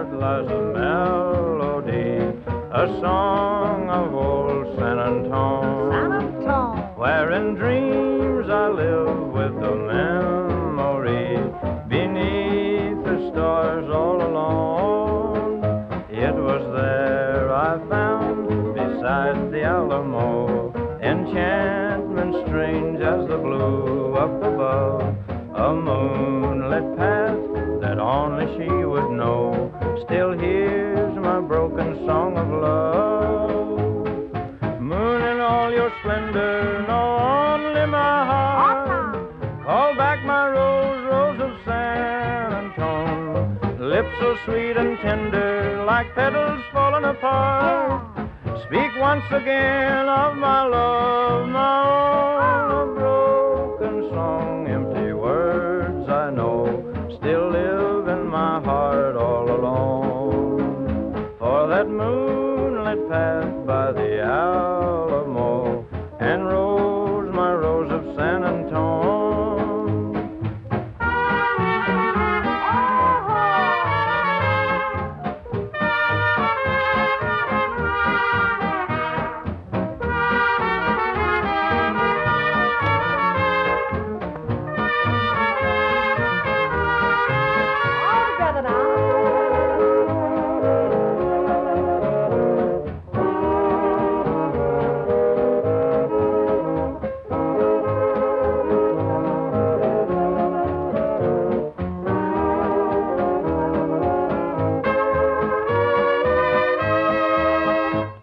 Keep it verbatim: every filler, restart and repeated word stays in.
lies a melody, a song of old San Antone. San Antone. Where in dreams I live with the memory beneath the stars all alone. It was there I found beside the Alamo enchantment strange as the blue up above, a moonlit path that only she would know. Still hears my broken song of love. Moon in all your splendor, know only my heart. Call back my rose, rose of San Antone. Lips so sweet and tender, like petals falling apart. Speak once again of my love, my own. A broken song, empty words I know, still live in my heart all alone. For that moonlit path by the Alamo